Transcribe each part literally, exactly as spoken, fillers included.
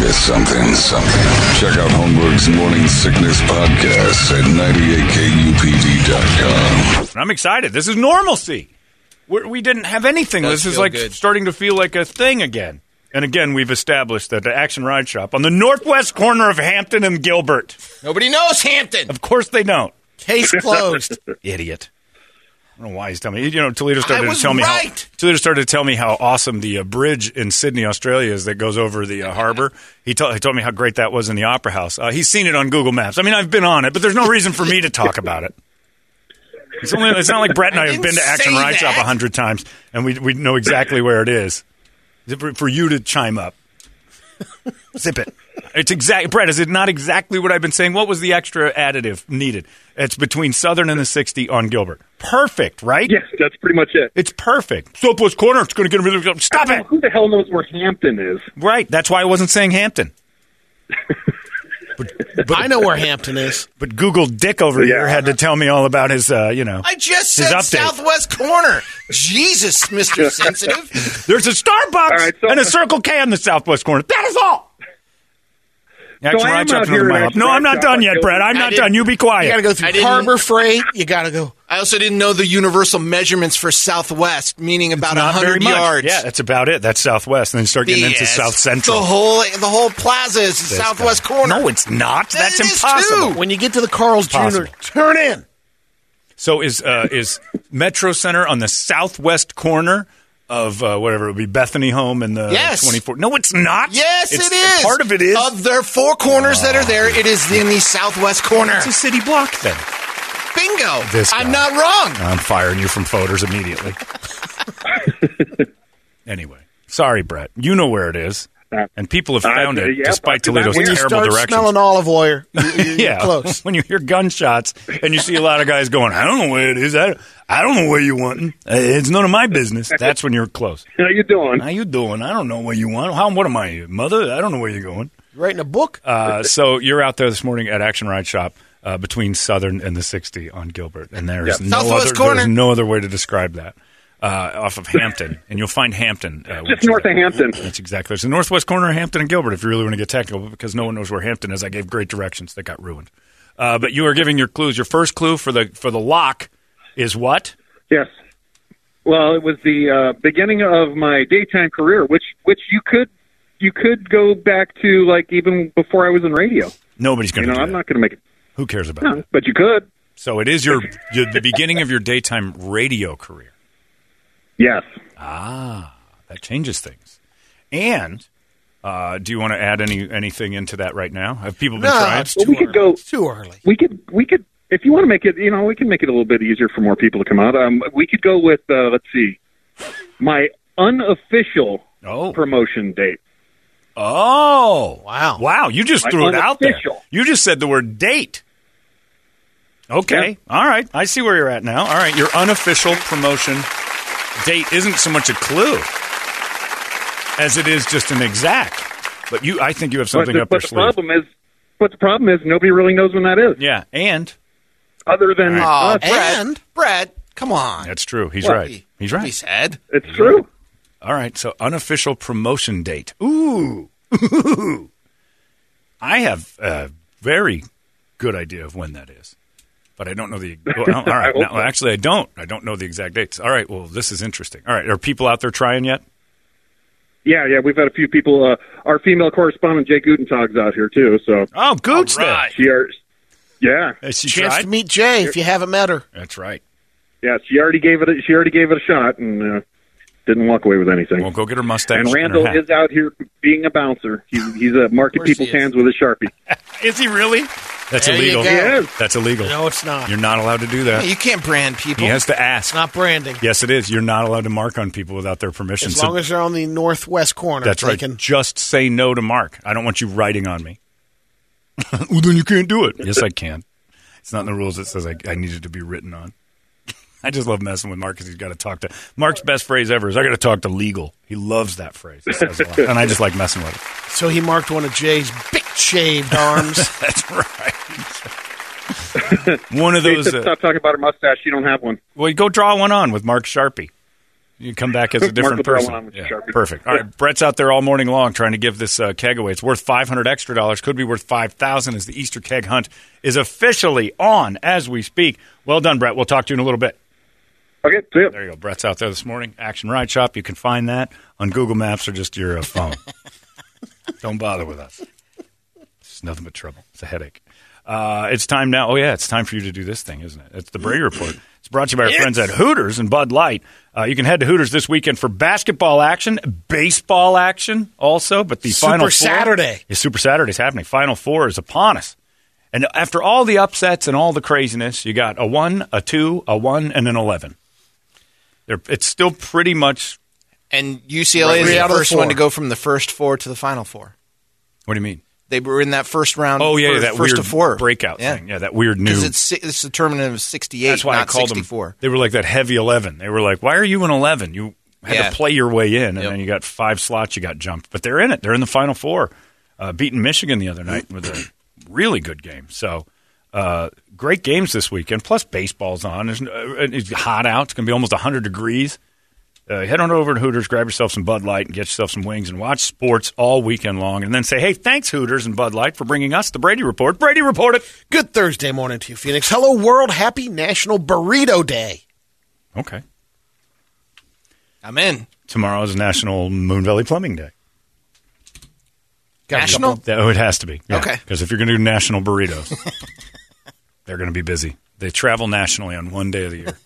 you something, something. Check out Holmberg's Morning Sickness Podcast at ninety-eight K U P D dot com. I'm excited. This is normalcy. We're, we didn't have anything. Does This is feel like good. starting to feel like a thing again. And again, we've established that the Action Ride Shop on the northwest corner of Hampton and Gilbert. Nobody knows Hampton. Of course they don't. Case closed. Idiot. I don't know why he's telling me. You know, Toledo started I was to tell me right. how Toledo started to tell me how awesome the uh, bridge in Sydney, Australia, is that goes over the uh, harbor. He, to- he told me how great that was in the Opera House. Uh, he's seen it on Google Maps. I mean, I've been on it, but there's no reason for me to talk about it. It's, only, it's not like Brett and I, I have been to didn't Action say Ride Shop that. a hundred times, and we we know exactly where it is. For, for you to chime up, zip it. It's exact, Brett. Is it not exactly what I've been saying? What was the extra additive needed? It's between Southern and the sixty on Gilbert. Perfect, right? Yes, that's pretty much it. It's perfect. Southwest corner. It's going to get rid of. Stop it. Who the hell knows where Hampton is? Right. That's why I wasn't saying Hampton. But, but, I know where Hampton is. But Google Dick over Yeah. here had to tell me all about his, uh, you know. I just his said update. southwest corner. Jesus, Mister Sensitive. There's a Starbucks right, so- and a Circle K in the southwest corner. That is all. Action I am Ride Shop's out here another in mile up. Action No, Ride I'm not Shop done on yet, Gilbert. Brett. I'm I not didn't- done. You be quiet. You got to go I through didn't- Harbor Freight. You got to go. I also didn't know the universal measurements for southwest, meaning about Not very one hundred much. yards. Yeah, that's about it. That's southwest. And then you start getting into Yes. South Central. The whole the whole plaza is the This southwest guy. corner. No, it's not. That That's it is impossible. too. When you get to the Carl's Possible. Junior, turn in. So is uh, is Metro Center on the southwest corner of uh, whatever it would be, Bethany Home and the Yes. twenty-four? No, it's not. Yes, It's- it is. Part of it is. Of their four corners that are there, it is in the southwest corner. It's a city block then. Bingo. This I'm guy. not wrong. I'm firing you from Foders immediately. Anyway, sorry, Brett. You know where it is. And people have Uh, found it, yeah, despite but Toledo's When you terrible start directions. smelling olive oil, you- you- you're yeah, close. when you hear gunshots and you see a lot of guys going, I don't know where it is. I, I don't know where you wanting. Uh, It's none of my business. That's when you're close. How you doing? How you doing? I don't know where you want. How? What am I, your mother? I don't know where you're going. Writing a book. Uh, so you're out there this morning at Action Ride Shop uh, between Southern and the sixty on Gilbert, and there's Yep. no Southwest other corner. there's no other way to describe that. Uh, off of Hampton, and you'll find Hampton. Uh, Just north of Hampton. That's exactly. It's the northwest corner of Hampton and Gilbert, if you really want to get technical, because no one knows where Hampton is. I gave great directions that got ruined. Uh, but you are giving your clues. Your first clue for the for the lock is what? Yes. Well, it was the uh, beginning of my daytime career, which which you could you could go back to like even before I was in radio. Nobody's going You to know, do I'm that. not going to make it. Who cares about No, it? but you could. So it is your, your the beginning of your daytime radio career. Yes. Ah, that changes things. And uh, do you want to add any anything into that right now? Have people been No, trying? it's Well, too we could early. go. It's too early. We could. We could. If you want to make it, you know, we can make it a little bit easier for more people to come out. Um, we could go with. Uh, let's see. My unofficial Oh. promotion date. Oh, Wow. wow! You just My threw it out there. unofficial. You just said the word date. Okay, Yep. all right. I see where you're at now. All right, your unofficial promotion date isn't so much a clue as it is just an exact. But you, I think you have But something the, up but your the sleeve. problem is, but the problem is, nobody really knows when that is, Yeah, and other than Oh, us. Brett, And- Brett, come on. that's true. He's What? right. He's Be right. sad. It's true. All right, so unofficial promotion date. Ooh. I have a very good idea of when that is, but I don't know the. Well, all right, hope no, so. actually, I don't. I don't know the exact dates. All right, well, this is interesting. All right, are people out there trying yet? Yeah, yeah. We've had a few people. Uh, our female correspondent Jay Gutentag's out here too. So Oh, Gooch All right. she, are, yeah, there. Has she Chance tried? to meet Jay if you haven't met her. That's right. yeah. She already gave it. A, she already gave it a shot and uh, didn't walk away with anything. Well, go get her mustache. and her Randall hat. is out here being a bouncer. He's he's uh, marking course he people's is. hands with a Sharpie. Is he really? That's There you illegal. go. He is. That's illegal. No, it's not. You're not allowed to do that. Hey, you can't brand people. He has to ask. It's not branding. Yes, it is. You're not allowed to mark on people without their permission. As So long as they're on the northwest corner. that's they right. can- Just say no to Mark. I don't want you writing on me. Well, then you can't do it. Yes, I can. It's not in the rules that says I, I need it to be written on. I just love messing with Mark because he's got to talk to. Mark's best phrase ever is I got to talk to legal. He loves that phrase. He says a lot. And I just like messing with it. So he marked one of Jay's big shaved arms. That's right. One of Jay those. said, Uh, stop talking about her mustache. She don't have one. well, you go draw one on with Mark Sharpie. You come back as a different Mark person. Luttrell on with Yeah, Sharpie. perfect. All right, Brett's out there all morning long trying to give this uh, keg away. It's worth five hundred extra dollars. Could be worth five thousand dollars as the Easter keg hunt is officially on as we speak. Well done, Brett. We'll talk to you in a little bit. Okay, see ya. There you go. Brett's out there this morning. Action Ride Shop. You can find that on Google Maps or just your uh, phone. Don't bother with us. It's nothing but trouble. It's a headache. Uh, it's time now. Oh, yeah, it's time for you to do this thing, isn't it? It's the Brady Report. It's brought to you by our Yes. friends at Hooters and Bud Light. Uh, you can head to Hooters this weekend for basketball action, baseball action also, but the Super Final Four. Saturday. Yeah, Super Saturday's happening. Final Four is upon us. And after all the upsets and all the craziness, you got a one, a two, a one, and an eleven. They're, it's still pretty much. And U C L A is Three the out of the first one four. to go from the first four to the final four. What do you mean? They were in that first round. Oh, yeah, first, that first weird to four. breakout yeah. thing. Yeah, that weird new. Because it's, si- it's determinant of sixty-eight, That's why not I called sixty-four. them. They were like that heavy eleven. They were like, why are you an eleven? You had Yeah. to play your way in, and Yep. then you got five slots. You got jumped, but they're in it. They're in the Final Four, uh, beating Michigan the other night with a really good game. So, uh, great games this weekend. Plus, baseball's on. It's, uh, it's hot out. It's going to be almost one hundred degrees. Uh, head on over to Hooters, grab yourself some Bud Light, and get yourself some wings, and watch sports all weekend long. And then say, hey, thanks, Hooters and Bud Light, for bringing us the Brady Report. Brady, report it. Good Thursday morning to you, Phoenix. Hello, world. Happy National Burrito Day. Okay. I'm in. Tomorrow is National Moon Valley Plumbing Day. Got a National? couple- Oh, it has to be. Yeah. Okay. Because if you're going to do national burritos, they're going to be busy. They travel nationally on one day of the year.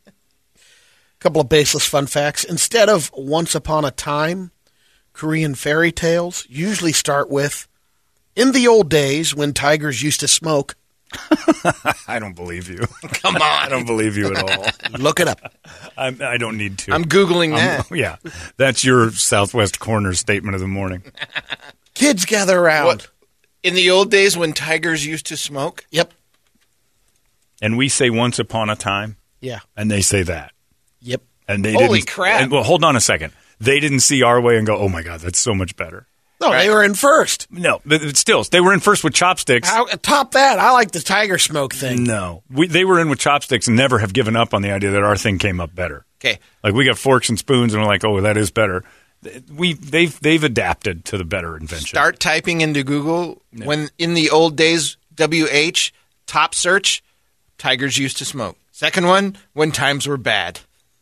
Couple of baseless fun facts. Instead of once upon a time, Korean fairy tales usually start with, in the old days when tigers used to smoke. I don't believe you. Come on. I don't believe you at all. Look it up. I'm, I don't need to. I'm Googling I'm- that. yeah. That's your Southwest Corner statement of the morning. Kids gather around. What? In the old days when tigers used to smoke? Yep. And we say once upon a time, Yeah. and they say that. Yep. And they Holy didn't, crap. And, well, hold on a second. They didn't see our way and go, oh, my God, that's so much better. No, they were in first. No, but it's still, they were in first with chopsticks. How, top that, I like the tiger smoke thing. No. We, they were in with chopsticks and never have given up on the idea that our thing came up better. Okay. Like, we got forks and spoons, and we're like, oh, that is better. We They've they've adapted to the better invention. Start typing into Google when in the old days, W H, top search, tigers used to smoke. Second one, when times were bad.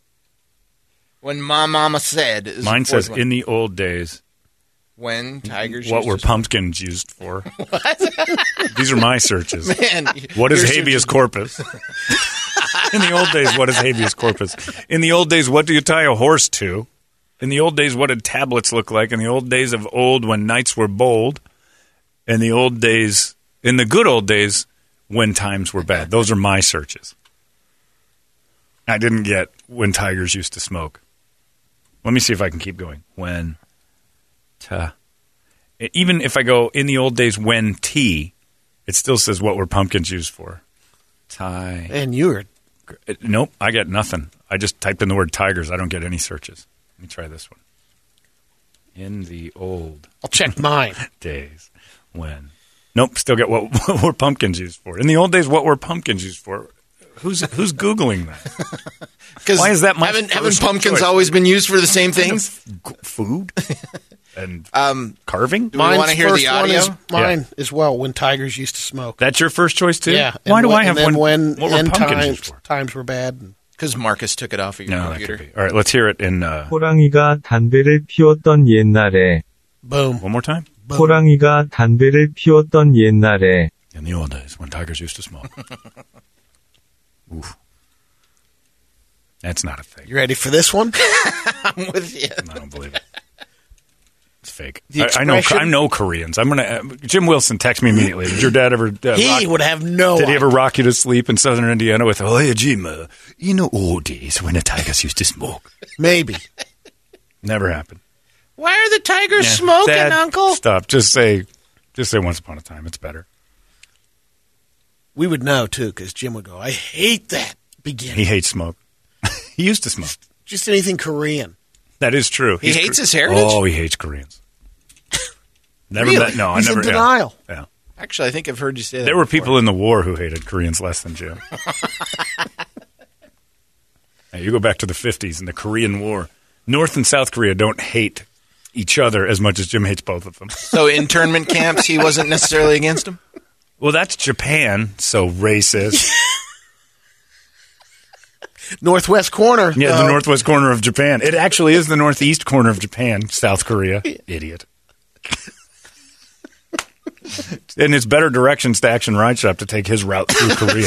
When my mama said. Is Mine the fourth says, one. in the old days, When tigers what used were to smoke. pumpkins used for? These are my searches. Man, What is your habeas search- corpus? In the old days, what is habeas corpus? In the old days, what do you tie a horse to? In the old days, what did tablets look like? In the old days of old, when knights were bold. In the old days, in the good old days, when times were bad. Those are my searches. I didn't get when tigers used to smoke. Let me see if I can keep going. When, ta. Even if I go in the old days, when tea, it still says what were pumpkins used for. Tie. And you were. Nope, I get nothing. I just typed in the word tigers. I don't get any searches. Let me try this one. In the old I'll check mine. days, when. Nope, still get what, what were pumpkins used for. In the old days, what were pumpkins used for? Who's who's Googling that? 'Cause Why is that my haven't, haven't first pumpkins choice? always been used for the same things? G- Food? And Um, carving? we wanna hear the first one audio? is mine as well, when tigers used to smoke. That's your first choice, too? Yeah. Why and do when, I have and then one? when What were end pumpkins times, used for? times were bad? because Marcus took it off of your No, that computer. could be. All right, let's hear it in uh, 호랑이가 담배를 피웠던 옛날에 Boom. one more time. 호랑이가 담배를 피웠던 옛날에 In the old days, when tigers used to smoke. Oof. That's not a thing. You ready for this one? I'm with you. I don't believe it. It's fake. The I, I know. expression- I know Koreans. I'm gonna. Uh, Jim Wilson, text me immediately. Did your dad ever? Uh, He rock, would have no did he ever idea. rock you to sleep in southern Indiana with, "Oh, yeah, Jim, uh, in the old days when the tigers used to smoke"? Maybe. Never happened. Why are the tigers Yeah. smoking, Dad, Uncle? Stop. Just say, just say once upon a time. It's better. We would know, too, because Jim would go, I hate that beginning. He hates smoke. He used to smoke. Just anything Korean. That is true. He He's hates Kor- his heritage? Oh, he hates Koreans. Never Really? met. No, He's I never. in yeah. denial. Yeah. Actually, I think I've heard you say that. There were before. people in the war who hated Koreans less than Jim. Now, you go back to the fifties and the Korean War. North and South Korea don't hate each other as much as Jim hates both of them. So internment camps, he wasn't necessarily against them? Well, that's Japan, so racist. Northwest corner. Yeah, the uh, northwest corner of Japan. It actually is the northeast corner of Japan, South Korea. Idiot. And it's better directions to Action Ride Shop to take his route through Korea.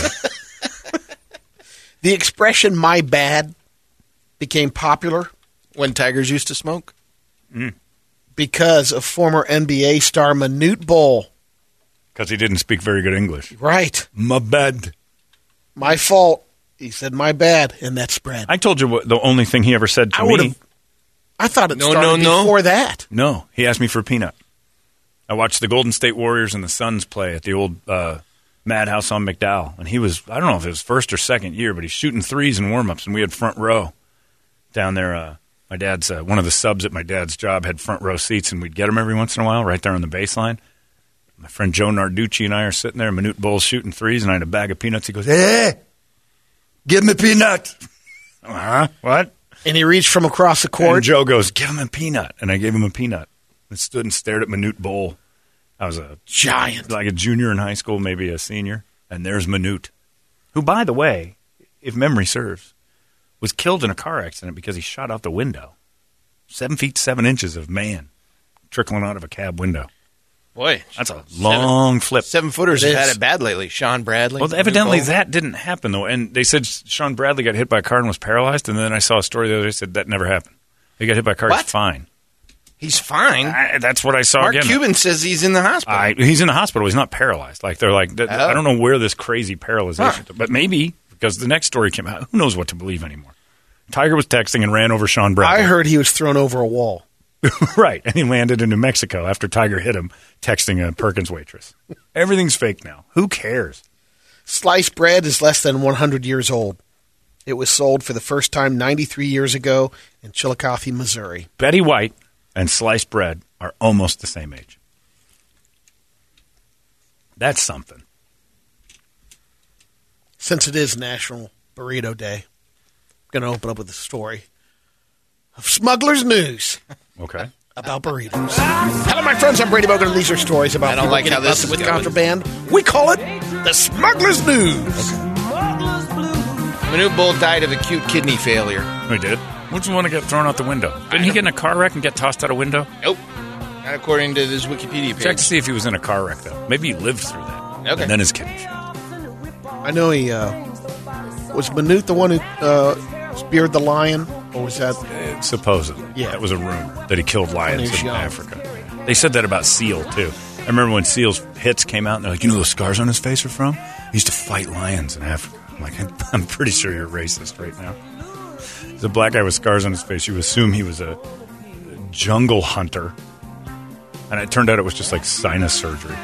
The expression "my bad" became popular When tigers used to smoke? because of former N B A star Manute Bol. Because he didn't speak very good English. Right. My bad. My fault. He said, "my bad," and that spread. I told you what the only thing he ever said to I me. would've- I thought it No, started no, no. before that. No, he asked me for a peanut. I watched the Golden State Warriors and the Suns play at the old uh, Madhouse on McDowell. And he was, I don't know if it was first or second year, but he's shooting threes in warm-ups, and we had front row down there. Uh, my dad's, uh, one of the subs at my dad's job had front row seats, and we'd get them every once in a while right there on the baseline. My friend Joe Narducci and I are sitting there, Manute Bowles shooting threes, and I had a bag of peanuts. He goes, "Hey, give me a peanut." Huh? What? And he reached from across the court. And Joe goes, "Give him a peanut." And I gave him a peanut. And stood and stared at Manute Bol. I was a Giant. like a junior in high school, maybe a senior. And there's Manute, who, by the way, if memory serves, was killed in a car accident because he shot out the window. Seven feet, seven inches of man trickling out of a cab window. Boy. That's a long flip. Seven-footers It have had is. it bad lately. Sean Bradley. Well, evidently Manute Bol. that didn't happen, though. And they said Sean Bradley got hit by a car and was paralyzed. And then I saw a story the other day that said that never happened. He got hit by a car. What? He's fine. He's fine. I, that's what I saw Mark again. Cuban says he's in the hospital. I, he's in the hospital. He's not paralyzed. Like they're like, th- Oh. I don't know where this crazy paralyzation, Huh. but maybe because the next story came out. Who knows what to believe anymore? Tiger was texting and ran over Sean Bradley. I heard he was thrown over a wall. Right, and he landed in New Mexico after Tiger hit him texting a Perkins waitress. Everything's fake now. Who cares? Sliced bread is less than one hundred years old. It was sold for the first time ninety-three years ago in Chillicothe, Missouri. Betty White and sliced bread are almost the same age. That's something. Since it is National Burrito Day, I'm going to open up with a story of Smuggler's News Okay. about burritos. Hello, my friends. I'm Brady Bogan, and these are stories about I don't people like getting how this busted is with going. contraband. We call it the Smuggler's News. Manute Bol died of acute kidney failure. We did. Which one to get thrown out the window? Didn't he get in a car wreck and get tossed out a window? Nope. Not according to this Wikipedia page. Check to see if he was in a car wreck, though. Maybe he lived through that. Okay. And then his kidney failed. I know he uh, was Manute the one who uh, speared the lion, or was that? Uh, supposedly. Yeah. That was a rumor that he killed When lions he was in young. Africa. They said that about Seal, too. I remember when Seal's hits came out, and they're like, you know who those scars on his face are from? He used to fight lions in Africa. I'm like, I'm pretty sure you're racist right now. He's a black guy with scars on his face. You assume he was a jungle hunter. And it turned out it was just like sinus surgery.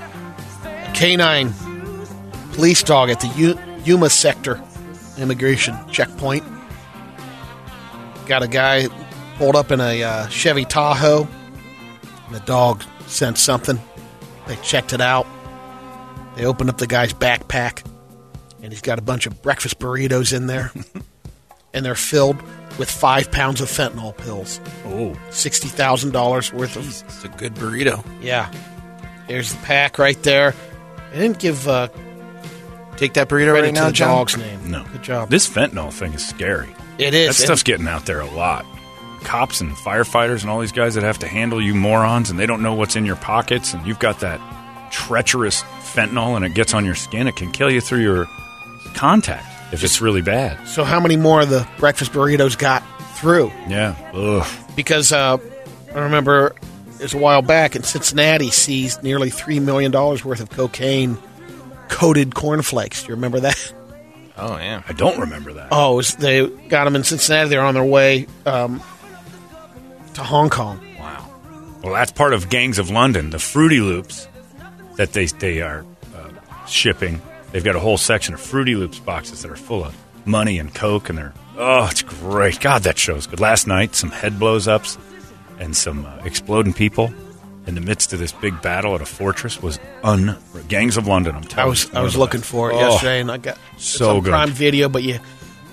Canine police dog at the U- Yuma sector immigration checkpoint. Got a guy pulled up in a uh, Chevy Tahoe. And the dog sent something. They checked it out. They opened up the guy's backpack, and he's got a bunch of breakfast burritos in there. And they're filled with five pounds of fentanyl pills. Oh. sixty thousand dollars worth of. It's a good burrito. Yeah. There's the pack right there. They didn't give uh, Take that burrito credit right to now, the John. dog's name. No. Good job. This fentanyl thing is scary. It That is. stuff's getting out there a lot. Cops and firefighters and all these guys that have to handle you morons, and they don't know what's in your pockets, and you've got that treacherous fentanyl, and it gets on your skin. It can kill you through your contact if it's really bad. So how many more of the breakfast burritos got through? Yeah. Ugh. Because uh, I remember it was a while back in Cincinnati seized nearly three million dollars worth of cocaine-coated cornflakes. Do you remember that? Oh, yeah. I don't remember that. Oh, it was, they got them in Cincinnati. They were on their way um, to Hong Kong. Wow. Well, that's part of Gangs of London, the Fruity Loops that they they are uh, shipping. They've got a whole section of Fruity Loops boxes that are full of money and coke, and they're oh, it's great. God, that show's good. Last night, some head blows ups and some uh, exploding people in the midst of this big battle at a fortress was un. Gangs of London. I'm telling I was you, I was one of the looking best. for it Oh, yesterday, and I got it's so on good. Prime Video, but you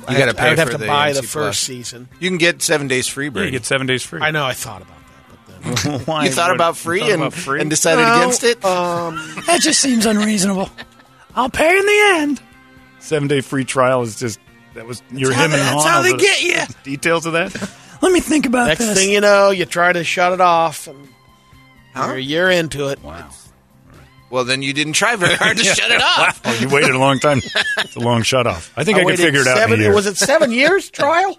You I got to have- pay I would have for to the buy A M C the Plus. first season. You can get seven days free, Yeah, Brady. you get seven days free. I know. I thought about that, but then Why? You thought What- about you free thought and, about free? and decided No, against it? Um, That just seems unreasonable. I'll pay in the end. Seven day free trial is just that was you're how him they- and that's Han how over they the get ya. Details of that. Let me think about next this. thing you know, you try to shut it off, and Huh? you're a year into it. Wow. Well, then you didn't try very hard to shut it off. Oh, you waited a long time. It's a long shut off. I think I, could waited figure it out. Seven, in a year. was it seven years trial?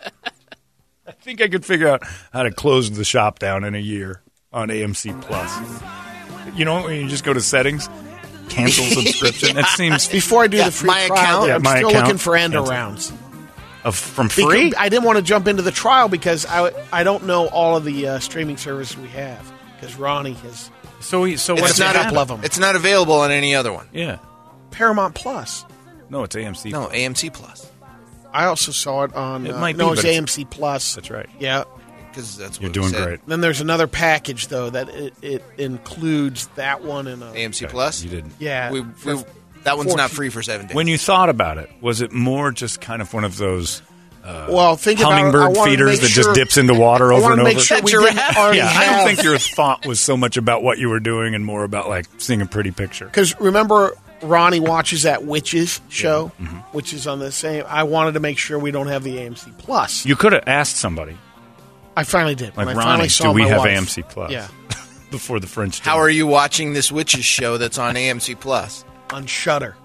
I think I could figure out how to close the shop down in a year on A M C Plus. You know, when you just go to settings, cancel subscription. That seems Before I do Yeah, the free my trial, account. Yeah, I'm my still account. looking for end Cancel. arounds. of, from free. Because I didn't want to jump into the trial because I, I don't know all of the uh, streaming services we have. Because Ronnie has So, he- so It's what's not it a- happen? of them. It's not available on any other one. Yeah. Paramount Plus. No, it's A M C. No, A M C Plus. I also saw it on. It uh, might no, be, it's but it's- A M C Plus. That's right. Yeah. Because that's what You're we doing said. great. Then there's another package though that it, it includes that one and a, A M C Okay, Plus. You didn't. yeah. We, for- we, that one's fourteen. not free for seven days. When you thought about it, was it more just kind of one of those well, think about it. I hummingbird wanted to feeders make that sure- just dips into water I over wanted and to over? make sure we That's didn't your- already Yeah, I have. don't think your thought was so much about what you were doing and more about like seeing a pretty picture. Because remember, Ronnie watches that Witches show, Mm-hmm. which is on the same. I wanted to make sure we don't have the A M C Plus. You could have asked somebody I finally did. like when I Ronnie, finally saw do we my have wife. A M C Plus? Yeah, Before the French. How are you watching this witches show that's on A M C Plus? on Shudder.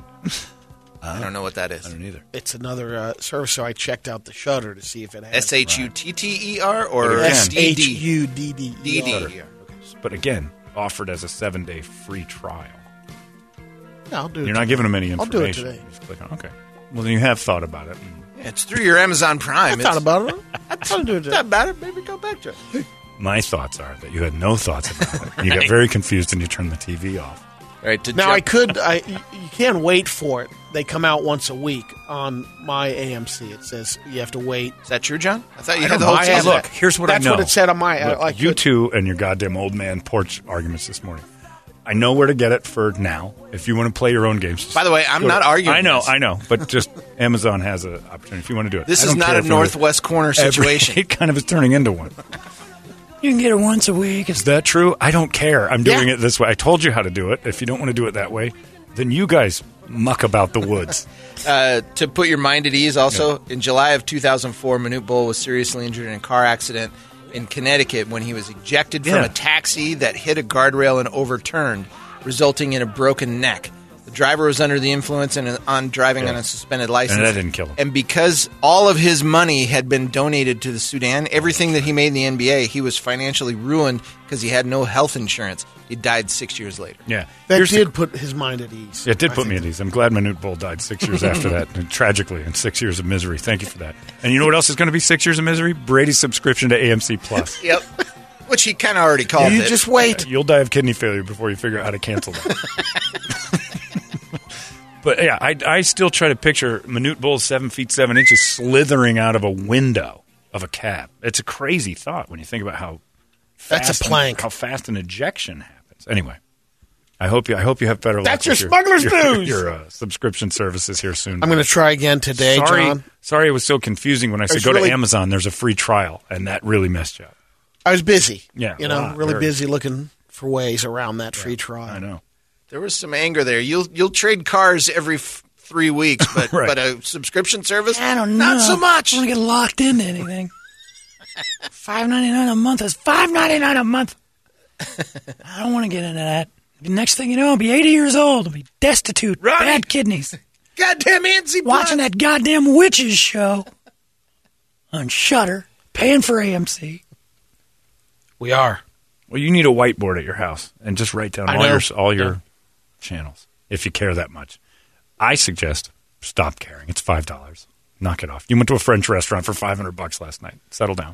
I don't know what that is. I don't either. It's another uh, service, so I checked out the Shudder to see if it has S H U T T E R or But again- S S D H D? U D D D E D. R. But again, offered as a seven day free trial. I'll do it. You're not giving them any I'll do it information. today. You just click on. Okay. Well, then you have thought about it. Yeah, it's through your Amazon Prime. I thought It's- about it. I'll do it today. Not about it. Maybe go back to it. My thoughts are that you had no thoughts about it. You got very confused and you turned the T V off. All right. To Now jump- I could. I you you can't wait for it. They come out once a week on my A M C. It says you have to wait. Is that true, John? I thought you I had don't the know. whole I season. have Look, that. here's what That's I know. what it said on my. Look, I, I you could- two and your goddamn old man porch arguments this morning. I know where to get it for now. If you want to play your own games. just By the way, I'm go to- not arguing I know, this. I know, but just Amazon has an opportunity if you want to do it. This I is don't not care a if it was Northwest Corner every- situation. It kind of is turning into one. You can get it once a week. Is that true? I don't care. I'm doing Yeah. it this way. I told you how to do it. If you don't want to do it that way, then you guys muck about the woods. Uh, to put your mind at ease, also, in July of two thousand four, Manute Bol was seriously injured in a car accident in Connecticut when he was ejected from Yeah. a taxi that hit a guardrail and overturned, resulting in a broken neck. The driver was under the influence and on driving Yeah. on a suspended license. And that didn't kill him. And because all of his money had been donated to the Sudan, everything that he made in the N B A, he was financially ruined because he had no health insurance. He died six years later. Yeah. That Here's the- did put his mind at ease. It did I put me think. at ease. I'm glad Manute Bol died six years after that, and tragically, and six years of misery. Thank you for that. And you know what else is going to be six years of misery? Brady's subscription to A M C Plus. Yep. Which he kind of already called You it. just wait. You'll die of kidney failure before you figure out how to cancel that. But yeah, I, I still try to picture Manute Bol seven feet seven inches slithering out of a window of a cab. It's a crazy thought when you think about how That's fast a plank. how fast an ejection happens. Anyway, I hope you I hope you have better luck. That's your with smuggler's your, news. Your, uh, subscription services here soon. I'm going to try again today, sorry, John. sorry, it was so confusing when I said was go really- to Amazon. There's a free trial, and that really messed you up. I was busy. Yeah, you know, a lot, really very. busy looking for ways around that free trial. I know. There was some anger there. You'll you'll trade cars every f- three weeks, but Right. but a subscription service, I don't know. not so much. I want to get locked into anything. Five ninety nine a month is five ninety nine a month. I don't want to get into that. The next thing you know, I'll be eighty years old. I'll be destitute, Ronnie. bad kidneys, Goddamn Nancy, watching that goddamn witches show on Shudder, paying for A M C. We are. Well, you need a whiteboard at your house and just write down I all know. your all your channels if you care that much. I suggest stop caring. It's five dollars. Knock it off. You went to a French restaurant for five hundred bucks last night. Settle down.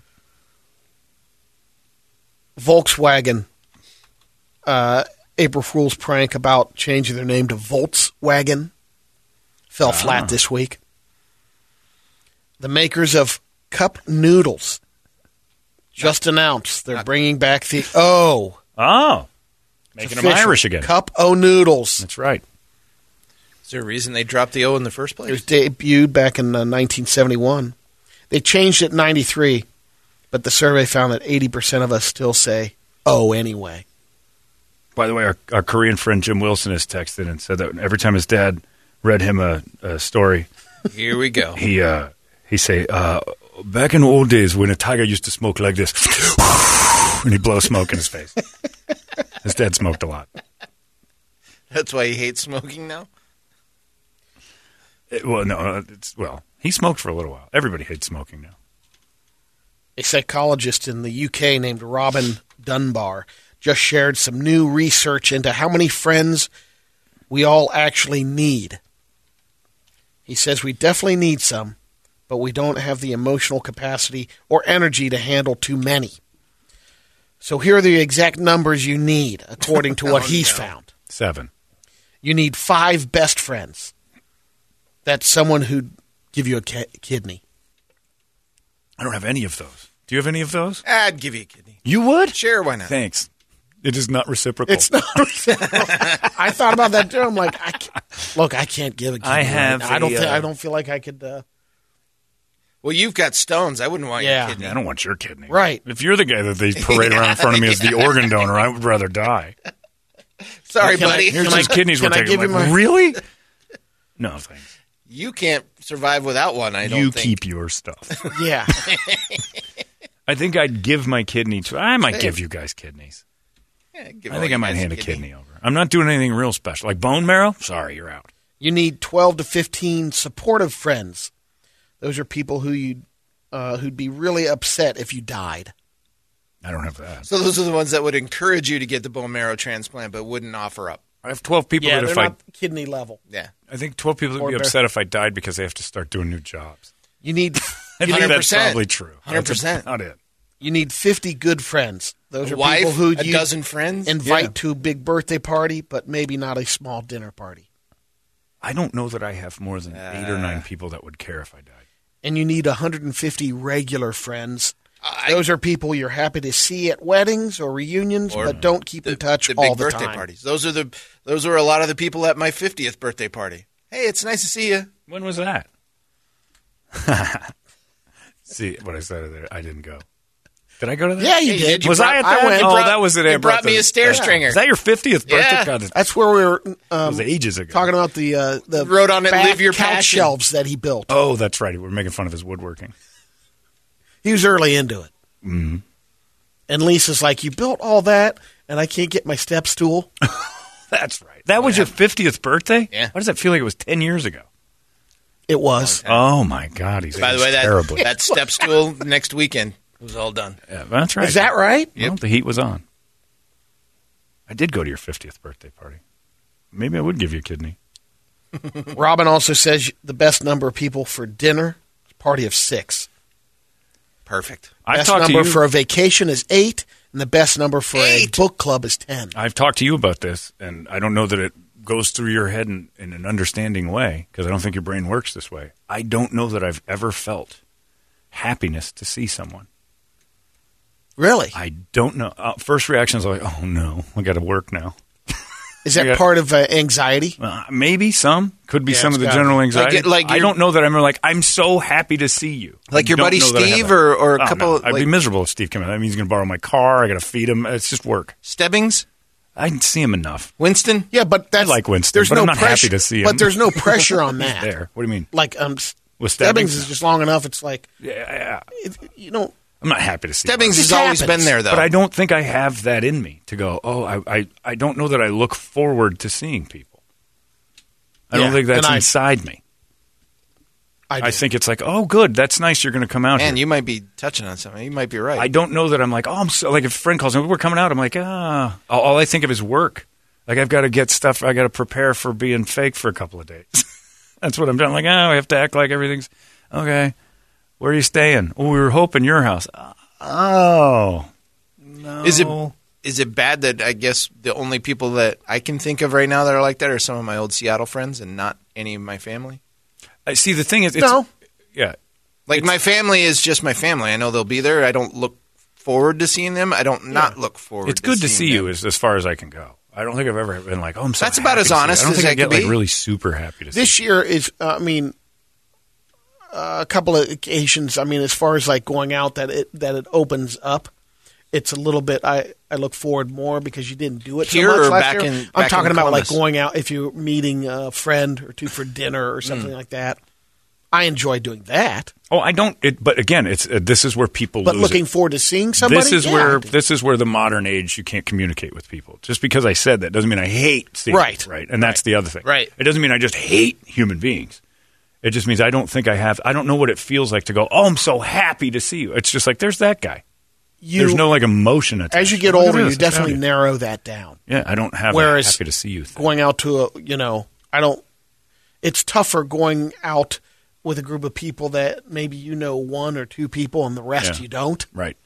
Volkswagen, uh, April Fool's prank about changing their name to Volkswagen fell flat this week. The makers of Cup Noodles just announced they're bringing back the O. Oh, It's making them official. Irish again. Cup O Noodles. That's right. Is there a reason they dropped the O in the first It was place? debuted back in uh, nineteen seventy-one. They changed it in ninety-three, but the survey found that eighty percent of us still say "oh" anyway. By the way, our, our Korean friend Jim Wilson has texted and said that every time his dad read him a, a story, Here we go. he uh, he say, uh, back in the old days when a tiger used to smoke like this, and he'd blow smoke in his face. His dad smoked a lot. That's why he hates smoking now? It- well, no, it's well, he smoked for a little while. Everybody hates smoking now. A psychologist in the U K named Robin Dunbar just shared some new research into how many friends we all actually need. He says we definitely need some, but we don't have the emotional capacity or energy to handle too many. So here are the exact numbers you need, according to what Oh, he's no. found. Seven. You need five best friends. That's someone who'd give you a ki- kidney. I don't have any of those. Do you have any of those? I'd give you a kidney. You would? Sure, why not? Thanks. It is not reciprocal. It's not. I thought about that too. I'm like, I can't, look, I can't give a kidney. I have I don't. a, thi- uh, I don't feel like I could. Uh, Well, you've got stones. I wouldn't want Yeah. your kidney. I don't want your kidney. Right. If you're the guy that they parade around in front of me as the organ donor, I would rather die. Sorry, Can I- buddy. Here's Can I- his kidneys we're can I taking. give Like, you my- really? No, thanks. You can't survive without one, I don't You think. keep your stuff. yeah. I think I'd give my kidney to. I might give you guys kidneys. Yeah, give I all think you I might guys hand a kidney over. I'm not doing anything real special. Like bone marrow? Sorry, you're out. You need twelve to fifteen supportive friends. Those are people who you uh, who'd be really upset if you died. I don't have that. So those are the ones that would encourage you to get the bone marrow transplant but wouldn't offer up. I have twelve people Yeah, that they're if I. not kidney level. Yeah. I think twelve people would Or be bear- upset if I died because they have to start doing new jobs. You need I think one hundred that's percent. probably true. one hundred percent. That's about it. you need fifty good friends. Those A are wife, people who a you dozen friends. invite Yeah. to a big birthday party, but maybe not a small dinner party. I don't know that I have more than eight or Uh. nine people that would care if I died. And you need one hundred fifty regular friends. I- Those are people you're happy to see at weddings or reunions, Or but don't keep in touch the big all the birthday time. parties. Those are the those were a lot of the people at my fiftieth birthday party. Hey, it's nice to see you. When was that? See what I said there? I didn't go. Did I go to that? Yeah, you Yeah, you did. did. You was brought- I at I that? went. Oh, You brought- that was it. you I brought me the- a stair stringer. Is that your fiftieth birthday? Yeah. God, that That's where we were um, was ages ago. talking about the uh, the Wrote on it, back "Live your couch passion." shelves that he built. Oh, that's right. We're making fun of his woodworking. He was early into it. Mm-hmm. And Lisa's like, "You built all that, and I can't get my step stool." That's right. That was your fiftieth birthday? Yeah. Why does that feel like it was ten years ago? It was. Oh, my God. He's By the aged way, that terribly. that step stool next weekend was all done. Yeah, that's right. Is that right? Well, the heat was on. I did go to your fiftieth birthday party. Maybe I would give you a kidney. Robin also says the best number of people for dinner is a party of six. Perfect. I've Best talked to number you. for a vacation is eight, and the best number for Eight? a book club is ten. I've talked to you about this, and I don't know that it goes through your head in, in an understanding way because I don't think your brain works this way. I don't know that I've ever felt happiness to see someone. Really? I don't know. Uh, first reaction is like, oh no, I got to work now. Is that Yeah. part of uh, anxiety? Uh, maybe some. Could be Yeah, some it's of the gotta general be. anxiety. Like it- like I you're- don't know that I'm like, I'm so happy to see you. Like I your don't buddy know that I have Steve that. or- or a Oh, couple no. of, I'd be like- miserable if Steve came in. That means he's going to borrow my car. I got to feed him. It's just work. Stebbings, I didn't see him enough. Winston. Yeah, but that's I like Winston, There's but no I'm not happy pressure, to see him. But there's no pressure on that. There. What do you mean? Like um, With Stebbings Stebbings? is just long enough. It's like Yeah, yeah. it, you know. I'm not happy to see Stebbings him. has It always happens. been there, though. But I don't think I have that in me to go, oh, I, I, I don't know that I look forward to seeing people. I Yeah, don't think that's and I- inside me. I, I do. think it's like, oh, good, that's nice. You're going to come out Man, here. you might be touching on something. You might be right. I don't know that I'm like, oh, I'm so like if a friend calls me, we're coming out. I'm like, ah, all, all I think of is work. Like I've got to get stuff. I got to prepare for being fake for a couple of days. That's what I'm doing. Like, oh, I have to act like everything's okay. Where are you staying? Oh, we were hoping your house. Oh, no. Is it is it bad that I guess the only people that I can think of right now that are like that are some of my old Seattle friends and not any of my family? I see. The thing is, it's, No. yeah. Like my family is just my family. I know they'll be there. I don't look forward to seeing them. I don't not look forward. It's to good to seeing see you them. as, as far as I can go. I don't think I've ever been like, oh, I'm so That's happy about as to see you. honest I don't as think I I get could like be. really super happy to see This you. year is, uh, I mean, uh, a couple of occasions. I mean, as far as like going out, that it that it opens up. It's a little bit. I, I look forward more because you didn't do it Here so much or last back year. in- I'm back talking in about like Columbus? going out if you're meeting a friend or two for dinner or something like that. I enjoy doing that, Oh, I don't. It, but again, it's uh, this is where people but lose looking it. forward to seeing somebody. This is yeah, where I do. this is where the modern age you can't communicate with people. Just because I said that doesn't mean I hate seeing Right. them, right? And that's the other thing. Right. It doesn't mean I just hate human beings. It just means I don't think I have. I don't know what it feels like to go. Oh, I'm so happy to see you. It's just like there's that guy. you, there's no like emotion attached. as you get Look at older, this, you it's definitely happy. narrow that down. Yeah, I don't have. Whereas a happy to see you. Thing. Going out to a, you know, I don't. It's tougher going out with a group of people that maybe you know one or two people and the rest Yeah. you don't. Right.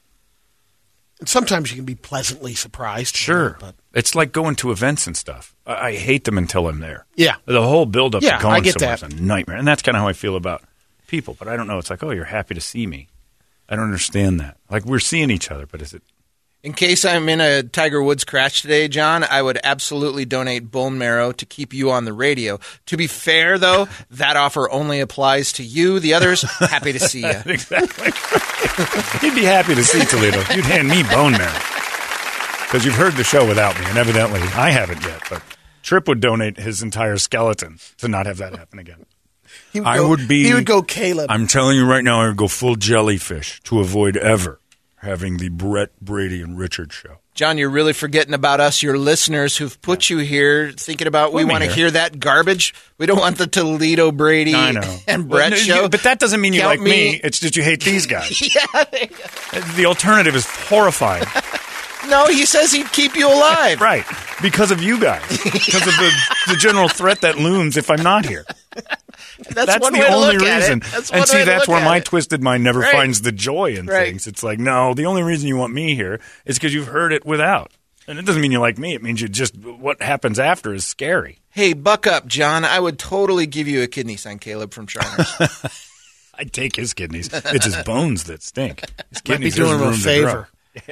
And sometimes you can be pleasantly surprised. Sure, but it's like going to events and stuff. I, I hate them until I'm there. yeah, The whole build up Yeah, to going I get somewhere that. is a nightmare, and that's kind of how I feel about people. But I don't know. It's like, oh, you're happy to see me. I don't understand that. Like we're seeing each other, but is it? In case I'm in a Tiger Woods crash today, John, I would absolutely donate bone marrow to keep you on the radio. To be fair, though, that offer only applies to you. The others, happy to see you. Exactly. You'd be happy to see Toledo. You'd hand me bone marrow because you've heard the show without me, and evidently I haven't yet. But Tripp would donate his entire skeleton to not have that happen again. he would I go, would be. He would go Caleb. I'm telling you right now, I would go full jellyfish to avoid ever having the Brett, Brady, and Richard show. John, you're really forgetting about us, your listeners who've put you here thinking about we Put me want to here. hear that garbage. We don't want the Toledo Brady I know. and Well, Brett no, show. you- But that doesn't mean you Count like me. It's just you hate these guys. yeah. The alternative is horrifying. No, he says he'd keep you alive. Right. Because of you guys. Because of the, the general threat that looms if I'm not here. That's, That's one the way to only look at reason. it. That's and one see, way to that's look where at my it. twisted mind never Right. finds the joy in Right. things. It's like, no, the only reason you want me here is because you've heard it without. And it doesn't mean you like me. It means you just, what happens after is scary. Hey, buck up, John. I would totally give you a kidney sign, Caleb from Charmers. I'd take his kidneys. It's his bones that stink. His Might be kidneys, doing there's him a room to favor.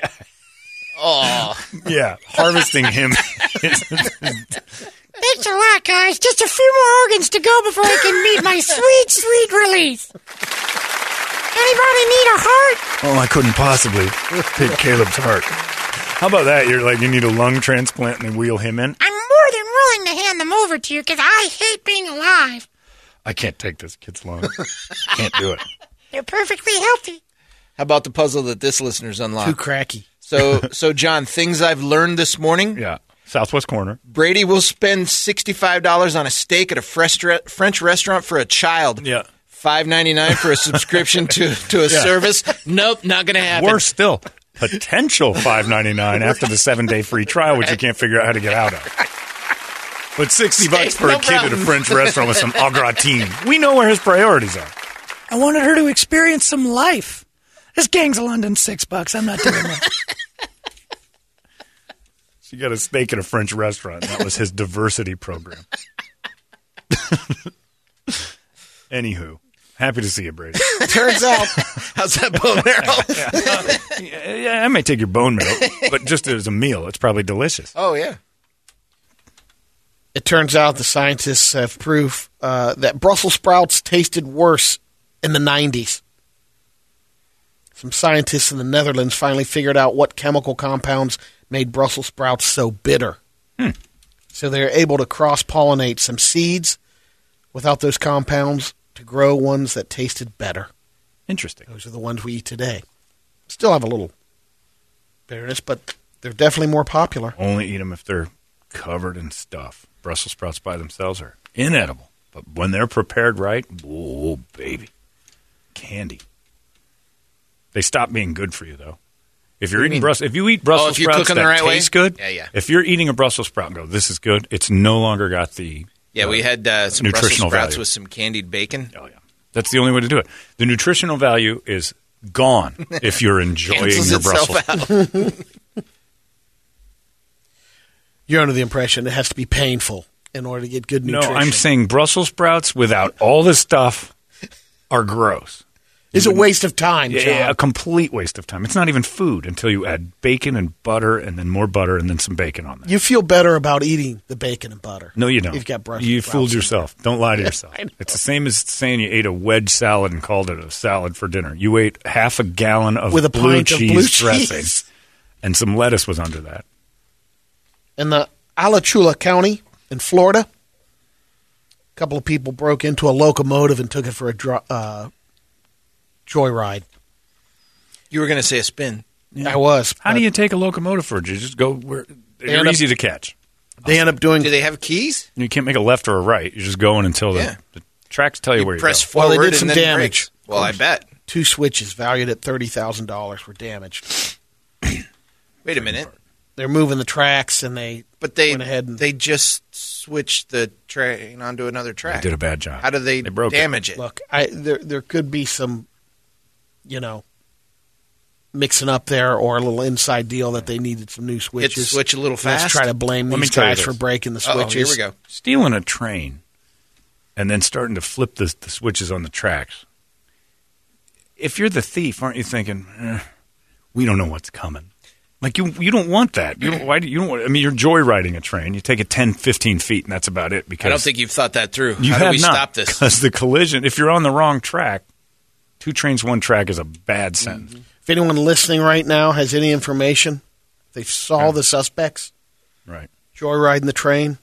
oh, grow. Yeah, harvesting him. Thanks a lot, guys. Just a few more organs to go before I can meet my sweet, sweet release. Anybody need a heart? Oh, I couldn't possibly take Caleb's heart. How about that? You're like, you need a lung transplant and they wheel him in? I'm more than willing to hand them over to you because I hate being alive. I can't take this kid's lung. Can't do it. They're perfectly healthy. how about the puzzle that this listener's Too unlocked? cracky. So, so John, things I've learned this morning. Yeah. Southwest corner. Brady will spend sixty-five dollars on a steak at a French re- French restaurant for a child. Yeah. five ninety-nine for a subscription to, to a Yeah. service. Nope, not going to happen. Worse still, potential five ninety-nine after the seven day free trial, which you can't figure out how to get out of. But sixty bucks for no a kid at a problem. French restaurant with some au gratin. We know where his priorities are. I wanted her to experience some life. This Gangs of London, six bucks. I'm not doing that. She got a steak at a French restaurant. That was his diversity program. Anywho, happy to see you, Brady. Turns out, How's that bone marrow? yeah, yeah, I may take your bone marrow, but just as a meal, it's probably delicious. Oh, yeah. it turns out the scientists have proof uh, that Brussels sprouts tasted worse in the nineties. Some scientists in the Netherlands finally figured out what chemical compounds made Brussels sprouts so bitter. Hmm. So they're able to cross-pollinate some seeds without those compounds to grow ones that tasted better. Interesting. Those are the ones we eat today. Still have a little bitterness, but they're definitely more popular. Only eat them if they're covered in stuff. Brussels sprouts by themselves are inedible. But when they're prepared right, oh, baby. Candy. They stop being good for you, though. If you're What do you eating mean? Brussels, if you eat Brussels Oh, if you sprouts cook 'em that the right way? taste good, Yeah, yeah. if you're eating a Brussels sprout and go, this is good, it's no longer got the Yeah, we had uh, some Brussels nutritional sprouts value. with some candied bacon. Oh, yeah. That's the only way to do it. The nutritional value is gone if you're enjoying Cancels your itself Brussels. out. You're under the impression it has to be painful in order to get good No, nutrition. I'm saying Brussels sprouts without all the stuff are gross. is a waste of time, Yeah, John. yeah, a complete waste of time. It's not even food until you add bacon and butter and then more butter and then some bacon on there. You feel better about eating the bacon and butter. No, you don't. You've got Brussels You sprouts fooled in yourself. Don't lie to yourself. I know. It's the same as saying you ate a wedge salad and called it a salad for dinner. You ate half a gallon of With a blue pint of cheese blue dressing, cheese. and some lettuce was under that. In the Alachua County in Florida, a couple of people broke into a locomotive and took it for a dro- uh, joyride. You were going to say a spin. I was. How but do you take a locomotive for? You just go where they're end up- easy to catch. They end up doing. Do they have keys? You can't make a left or a right. You're just going until the, Yeah. the tracks tell you, You where you press go. Well, they forward did some and then damage. brakes. Well, I bet. Two switches valued at thirty thousand dollars were damaged. Wait a minute. They're moving the tracks, and they But they went ahead and they just switched the train onto another track. They did a bad job. How do they, They broke it. damage it? look. I there there could be some, you know, mixing up there or a little inside deal that they needed some new Hit switches. switch a little Let's fast. try to blame Let me these tell you guys for this. breaking the Uh-oh, switches. here we go. Stealing a train and then starting to flip the, the switches on the tracks. If you're the thief, aren't you thinking, eh, we don't know what's coming? Like, you you don't want that. You don't, why do you don't want, I mean, you're joyriding a train. You take it ten, fifteen feet, and that's about it. Because I don't think you've thought that through. you How have do we not, stop this? Because the collision, if you're on the wrong track, two trains, one track is a bad sentence. If anyone listening right now has any information, they saw Yeah. the suspects Right. joyriding the train,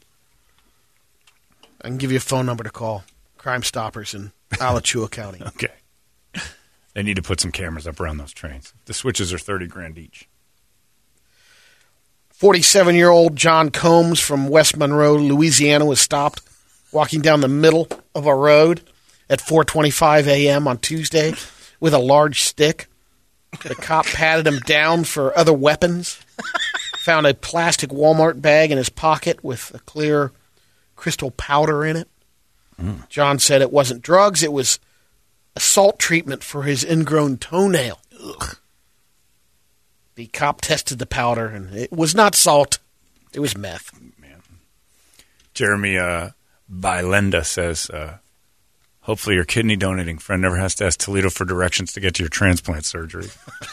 I can give you a phone number to call. Crime Stoppers in Alachua County. Okay. They need to put some cameras up around those trains. The switches are thirty grand each. forty-seven-year-old John Combs from West Monroe, Louisiana, was stopped walking down the middle of a road at four twenty-five a.m. on Tuesday with a large stick. The cop patted him down for other weapons, found a plastic Walmart bag in his pocket with a clear crystal powder in it. Mm. John said it wasn't drugs, it was a salt treatment for his ingrown toenail. Ugh. The cop tested the powder, and it was not salt. It was meth. Man. Jeremy uh, Bylenda says, uh, hopefully your kidney donating friend never has to ask Toledo for directions to get to your transplant surgery.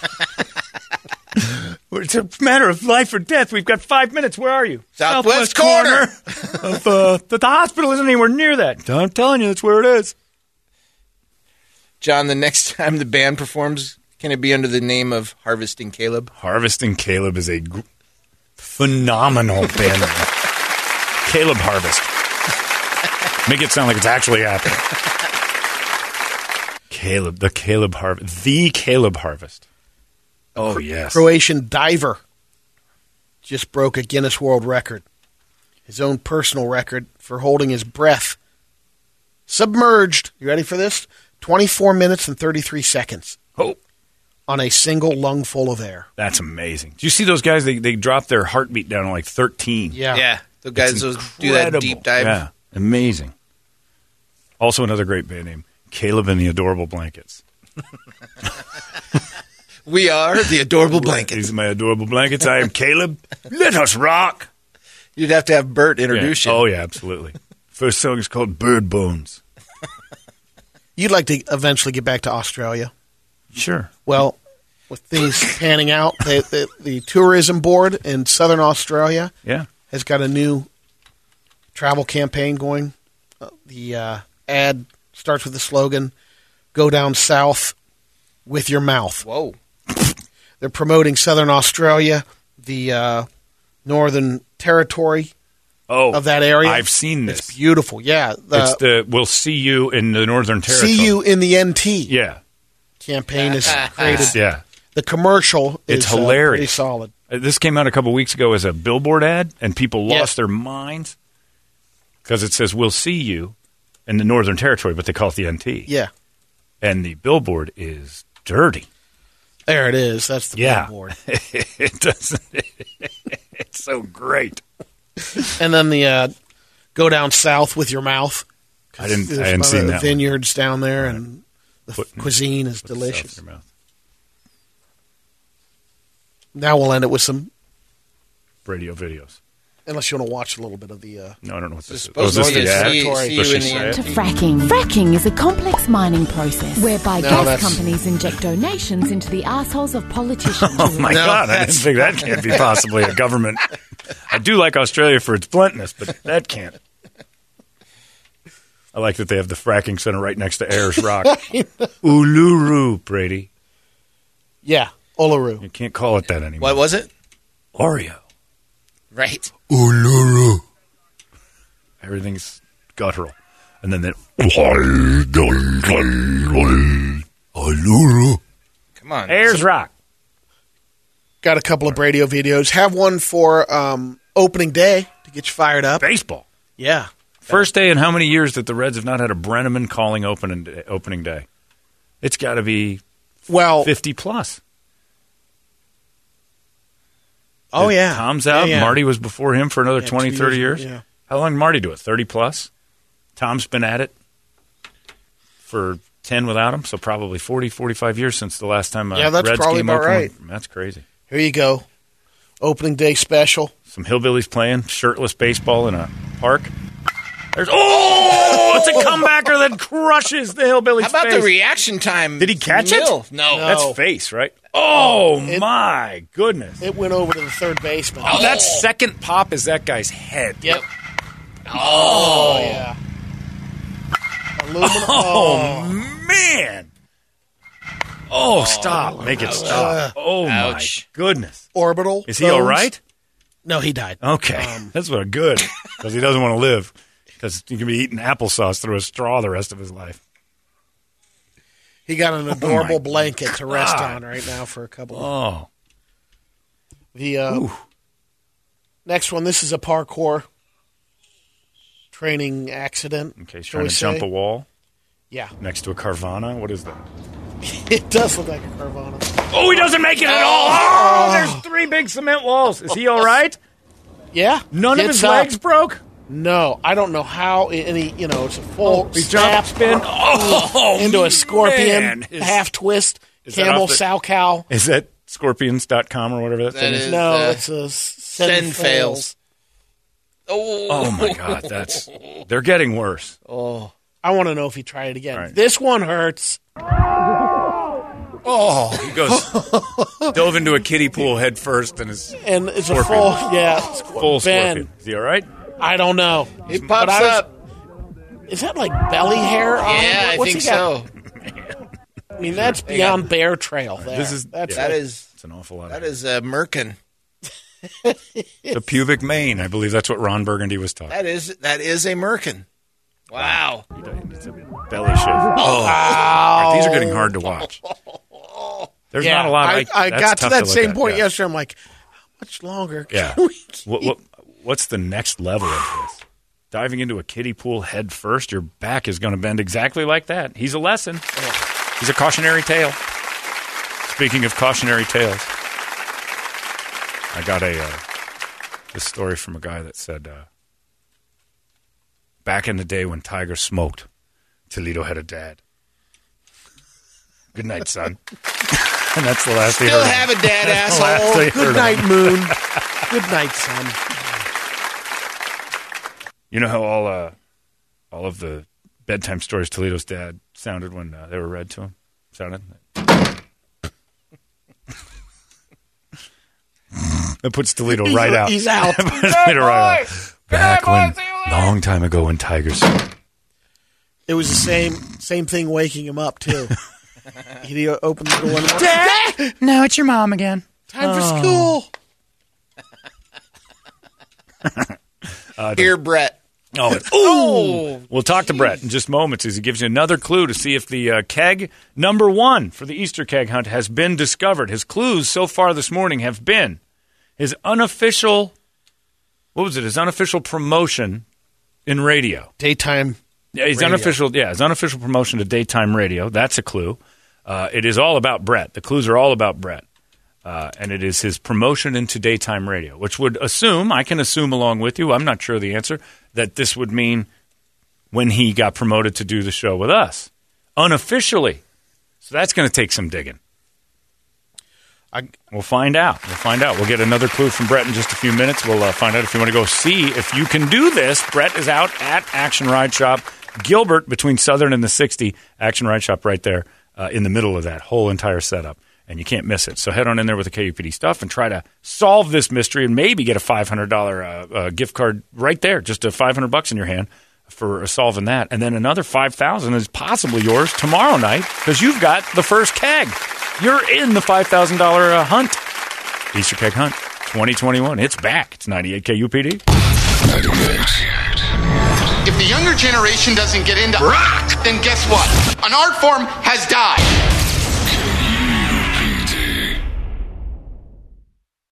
It's a matter of life or death. We've got five minutes. Where are you? Southwest corner. of, uh, the, the hospital isn't anywhere near that. I'm telling you, that's where it is. John, the next time the band performs, can it be under the name of Harvesting Caleb? Harvesting Caleb is a gr- phenomenal band name. Caleb Harvest. Make it sound like it's actually happening. Caleb, the Caleb Harvest. The Caleb Harvest. Oh, yes. Croatian diver just broke a Guinness World Record. His own personal record for holding his breath submerged. You ready for this? twenty-four minutes and thirty-three seconds. Oh. On a single lungful of air. That's amazing. Do you see those guys? They they drop their heartbeat down to like thirteen. Yeah. Yeah, the guys It's those do that incredible. deep dive. Yeah, amazing. Also another great band name, Caleb and the Adorable Blankets. We are the Adorable Blankets. These are my adorable blankets. I am Caleb. Let us rock. You'd have to have Bert introduce Yeah. you. Oh, yeah, absolutely. First song is called Bird Bones. You'd like to eventually get back to Australia. Sure. Well, with things panning out, the, the, the tourism board in southern Australia Yeah. has got a new travel campaign going. Uh, the uh, ad starts with the slogan, "Go down south with your mouth." Whoa. They're promoting southern Australia, the uh, Northern Territory Oh, of that area. I've seen this. It's beautiful. Yeah. The it's the We'll See You in the Northern Territory. See You in the N T Yeah. campaign is created. Yeah. The commercial is It's uh, hilarious. pretty solid. Uh, This came out a couple weeks ago as a billboard ad, and people Yeah. lost their minds because it says, "We'll see you in the Northern Territory," but they call it the N T. Yeah. And the billboard is dirty. There it is. That's the Yeah. billboard. It doesn't. It's so great. And then the uh, Go Down South with Your Mouth. I didn't. There's I hadn't one seen of the that. vineyards down there, Right. and the Put- cuisine is Put the stuff delicious. in your mouth. Now we'll end it with some Radio videos. Unless you want to watch a little bit of the. Uh, No, I don't know what this is. Supposed Oh, is this to be the a ad? see- see Does you she in the say it? To fracking. Fracking is a complex mining process whereby No, gas that's- companies inject donations into the assholes of politicians. Oh, my No, God. I didn't that's- think that can't be possibly a government. I do like Australia for its bluntness, but that can't. I like that they have the fracking center right next to Ayers Rock. Uluru, Brady. yeah, Uluru. You can't call it that anymore. What was it? Oreo. Right. Uluru. Everything's guttural. And then that. Uluru. Come on. Ayers Rock. Got a couple of radio videos. Have one for um, opening day to get you fired up. Baseball. Yeah. First day in how many years that the Reds have not had a Brenneman calling opening day, opening day? It's got to be Well, fifty plus. oh, yeah. Tom's out. Yeah, yeah. Marty was before him for another Yeah, twenty, two thirty years. years, yeah. How long did Marty do it? thirty plus? Tom's been at it for ten without him, so probably forty, forty-five years since the last time a Yeah, that's Reds probably game about opened. right. That's crazy. Here you go. Opening day special. Some hillbillies playing shirtless baseball in a park. There's oh, it's a comebacker that crushes the hillbilly's How about face. the reaction time? Did he catch Nil. it? No. No. That's face, right? Oh It- my goodness! It went over to the third baseman. Oh, that second pop is that guy's head. Yep. Oh, yeah. Aluminum. Oh, man! Oh, stop! Make it stop! Oh Ouch. my goodness! Orbital. Is he all bones. right? No, he died. Okay, Um, that's what good because he doesn't want to live because he can be eating applesauce through a straw the rest of his life. He got an adorable Oh my blanket to rest God. on right now for a couple of Oh, The uh, next one, this is a parkour training accident. okay. He's shall trying we to say? jump a wall Yeah, next to a Carvana. What is that? it does look like a Carvana. Oh, he doesn't make it at all. Oh, there's three big cement walls. Is he all right? Yeah, None of gets his up. legs broke. No, I don't know how. Any, you know, it's a full He snap jumped, spin. Oh, into a scorpion, man. Is- half twist, is that camel off the- sow cow. Is that scorpions dot com or whatever that, That thing is? is- No, uh, it's a send, Send fails. Oh. Oh my God, that's they're getting worse. Oh. I want to know if he tried it again. All right. This one hurts. Oh, he goes dove into a kiddie pool head first and is And it's a Scorpion. full, yeah, full Ben, scorpion. Is he all right? I don't know. It But pops I was- up. Is that like belly hair on him? Yeah, I What's think he got? so. I mean, that's beyond bear trail there. This is- that's yeah. That like- is It's an awful lot. that of is uh, Merkin. the pubic mane. I believe that's what Ron Burgundy was talking. That is that is a Merkin. Wow. It's a belly shift. Oh, All right, these are getting hard to watch. There's yeah, not a lot. I, I, I that's got to tough that look same at, point yeah. yesterday. I'm like, how much longer? Can Yeah. we keep- What, what, what's the next level of this? Diving into a kiddie pool head first, your back is going to bend exactly like that. He's a lesson. He's a cautionary tale. Speaking of cautionary tales, I got a uh, this story from a guy that said, uh, back in the day when Tiger smoked, Toledo had a dad. Good night, son. And that's the last he Still heard. have a dad, That's the last asshole. they heard Good of night, him. moon. Good night, son. You know how all uh, all of the bedtime stories Toledo's dad sounded when uh, they were read to him? Sounded? That puts Toledo He's- puts he's out. Toledo right out. Back when, long time ago when Tigers. It was the same same thing waking him up, too. He opened the door and Dad! No, it's your mom again. Time for school. Here, Brett. Oh, it- Oh. We'll talk to Brett in just moments as he gives you another clue to see if the uh, keg number one for the Easter keg hunt has been discovered. His clues so far this morning have been his unofficial, what was it, his unofficial promotion in radio. Daytime. Yeah, his radio. unofficial, yeah, his unofficial promotion to daytime radio. That's a clue. Uh, it is all about Brett. The clues are all about Brett. Uh, and it is his promotion into daytime radio, which would assume, I can assume along with you, I'm not sure of the answer, that this would mean when he got promoted to do the show with us, unofficially. So that's going to take some digging. I, We'll find out. We'll find out. We'll get another clue from Brett in just a few minutes. We'll uh, find out if you want to go see if you can do this. Brett is out at Action Ride Shop. Gilbert, between Southern and the sixty, Action Ride Shop right there uh, in the middle of that whole entire setup. And you can't miss it. So head on in there with the K U P D stuff and try to solve this mystery and maybe get a five hundred dollars uh, uh, gift card right there, just a five hundred bucks in your hand for solving that. And then another five thousand is possibly yours tomorrow night because you've got the first keg. You're in the five thousand dollars uh, hunt. Easter Keg Hunt twenty twenty-one. It's back. It's ninety-eight K U P D. If the younger generation doesn't get into rock, then guess what? An art form has died.